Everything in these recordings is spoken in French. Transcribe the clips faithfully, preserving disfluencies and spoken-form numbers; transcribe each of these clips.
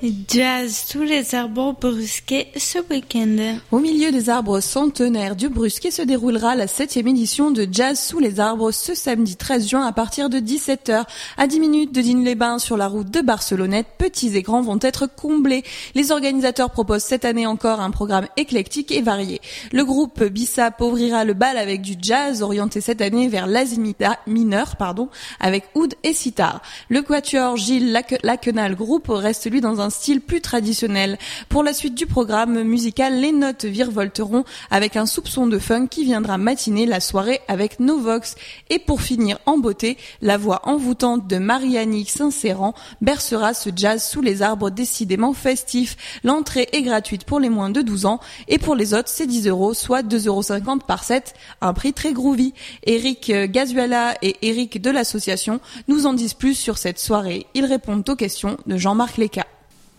Jazz sous les arbres brusquets ce week-end. Au milieu des arbres centenaires du Brusquet se déroulera la septième édition de Jazz sous les arbres ce samedi treize juin à partir de dix-sept heures. À dix minutes de Digne-les-Bains sur la route de Barcelonnette, petits et grands vont être comblés. Les organisateurs proposent cette année encore un programme éclectique et varié. Le groupe Bissap ouvrira le bal avec du jazz orienté cette année vers l'azimita mineur, pardon, avec oud et sitar. Le quatuor Gilles Laquenal Group reste lui dans un style plus traditionnel. Pour la suite du programme musical, les notes virevolteront avec un soupçon de funk qui viendra matiner la soirée avec Novox. Et pour finir en beauté, la voix envoûtante de Marie-Annick Saint-Séran bercera ce jazz sous les arbres décidément festif. L'entrée est gratuite pour les moins de douze ans et pour les autres c'est dix euros, soit deux euros cinquante par set, un prix très groovy. Eric Gazuela et Eric de l'association nous en disent plus sur cette soirée. Ils répondent aux questions de Jean-Marc Leca.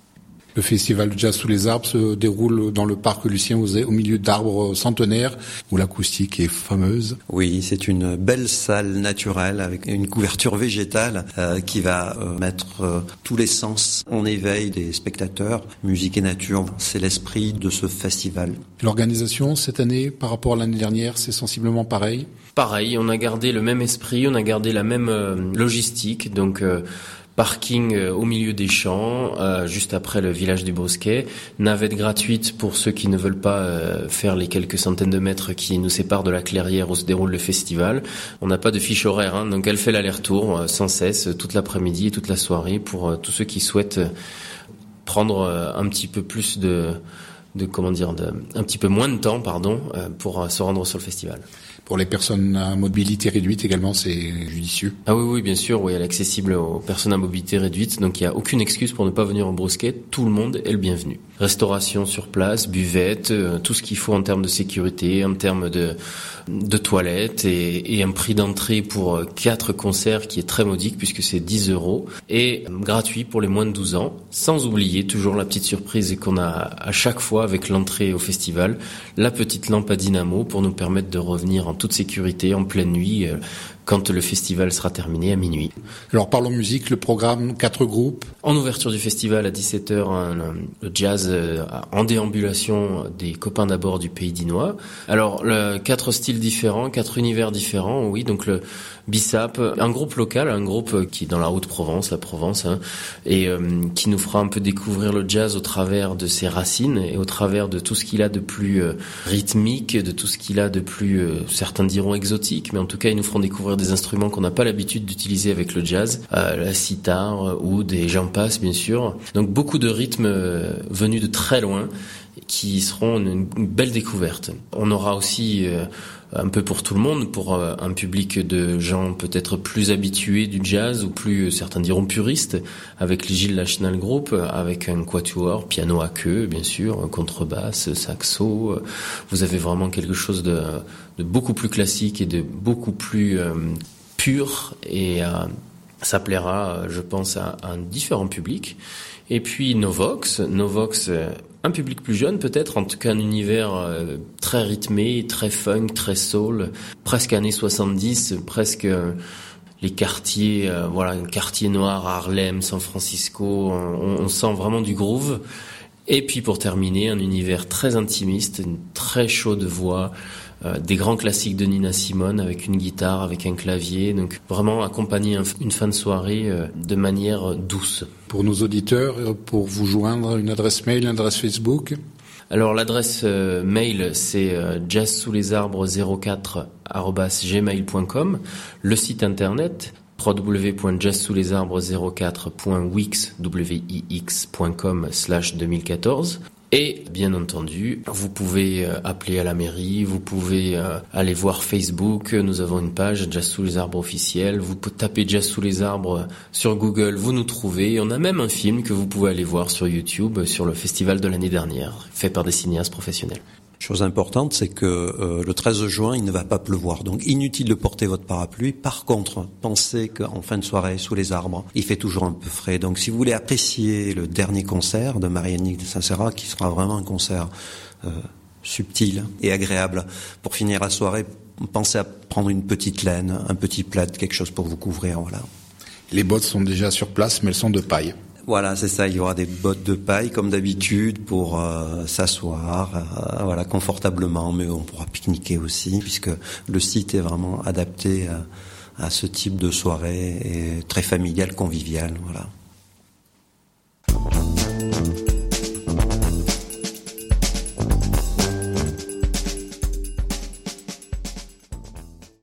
Le festival de jazz sous les arbres se déroule dans le parc Lucien Auzet, au milieu d'arbres centenaires, où l'acoustique est fameuse. Oui, c'est une belle salle naturelle avec une couverture végétale euh, qui va euh, mettre euh, tous les sens en éveil des spectateurs. Musique et nature, c'est l'esprit de ce festival. L'organisation, cette année, par rapport à l'année dernière, c'est sensiblement pareil. Pareil, on a gardé le même esprit, on a gardé la même euh, logistique, donc... Euh, Parking au milieu des champs, euh, juste après le village du Brusquet. Navette gratuite pour ceux qui ne veulent pas euh, faire les quelques centaines de mètres qui nous séparent de la clairière où se déroule le festival. On n'a pas de fiche horaire, hein, donc elle fait l'aller-retour euh, sans cesse, toute l'après-midi et toute la soirée pour euh, tous ceux qui souhaitent euh, prendre euh, un petit peu plus de, de comment dire, de, un petit peu moins de temps, pardon, euh, pour euh, se rendre sur le festival. Pour les personnes à mobilité réduite également, c'est judicieux. Ah oui, oui, bien sûr, oui, elle est accessible aux personnes à mobilité réduite, donc il n'y a aucune excuse pour ne pas venir au Brusquet, tout le monde est le bienvenu. Restauration sur place, buvette, euh, tout ce qu'il faut en termes de sécurité, en termes de, de toilettes, et, et un prix d'entrée pour quatre concerts qui est très modique puisque c'est dix euros, et gratuit pour les moins de douze ans, sans oublier toujours la petite surprise qu'on a à chaque fois avec l'entrée au festival, la petite lampe à dynamo pour nous permettre de revenir en toute sécurité, en pleine nuit, euh, quand le festival sera terminé à minuit. Alors parlons musique, le programme, quatre groupes. En ouverture du festival à dix-sept heures, un, le jazz euh, en déambulation des copains d'abord du Pays d'Inois. Alors le, quatre styles différents, quatre univers différents, oui, donc le Bissap, un groupe local, un groupe qui est dans la Haute-Provence, la Provence, hein, et euh, qui nous fera un peu découvrir le jazz au travers de ses racines et au travers de tout ce qu'il a de plus euh, rythmique, de tout ce qu'il a de plus, euh, certains diront exotique, mais en tout cas ils nous feront découvrir des instruments qu'on n'a pas l'habitude d'utiliser avec le jazz, euh, la sitar, oud et j'en passe bien sûr. Donc beaucoup de rythmes euh, venus de très loin qui seront une, une belle découverte. On aura aussi euh, un peu pour tout le monde, pour euh, un public de gens peut-être plus habitués du jazz ou plus, certains diront puristes, avec les Gilles Laquenal Group, avec un quatuor, piano à queue bien sûr, un contrebasse, saxo. Vous avez vraiment quelque chose de, de beaucoup plus classique et de beaucoup plus euh, pur, et euh, ça plaira, je pense, à, à un différent public. Et puis Novox, Novox, un public plus jeune peut-être, en tout cas un univers euh, très rythmé, très funk, très soul, presque années soixante-dix, presque euh, les quartiers, euh, voilà, un quartier noir, Harlem, San Francisco, on, on sent vraiment du groove. Et puis pour terminer, un univers très intimiste, une très chaude voix, euh, des grands classiques de Nina Simone avec une guitare, avec un clavier, donc vraiment accompagner un, une fin de soirée euh, de manière douce. Pour nos auditeurs, pour vous joindre, une adresse mail, une adresse Facebook. Alors l'adresse euh, mail c'est euh, jazz sous les arbres zéro quatre arobase gmail point com, le site internet w w w point jazz sous les arbres zéro quatre point wix point com slash deux mille quatorze. Et bien entendu, vous pouvez appeler à la mairie, vous pouvez aller voir Facebook, nous avons une page Jazz sous les arbres officielle, vous tapez Jazz sous les arbres sur Google, vous nous trouvez, et on a même un film que vous pouvez aller voir sur YouTube sur le festival de l'année dernière, fait par des cinéastes professionnels. Chose importante, c'est que euh, le treize juin, il ne va pas pleuvoir. Donc, inutile de porter votre parapluie. Par contre, pensez qu'en fin de soirée, sous les arbres, il fait toujours un peu frais. Donc, si vous voulez apprécier le dernier concert de Marie-Annick Saint-Séran, qui sera vraiment un concert euh, subtil et agréable, pour finir la soirée, pensez à prendre une petite laine, un petit plaid, quelque chose pour vous couvrir. Voilà. Les bottes sont déjà sur place, mais elles sont de paille. Voilà, c'est ça. Il y aura des bottes de paille comme d'habitude pour euh, s'asseoir, euh, voilà, confortablement, mais on pourra pique-niquer aussi puisque le site est vraiment adapté à, à ce type de soirée et très familial, convivial, voilà.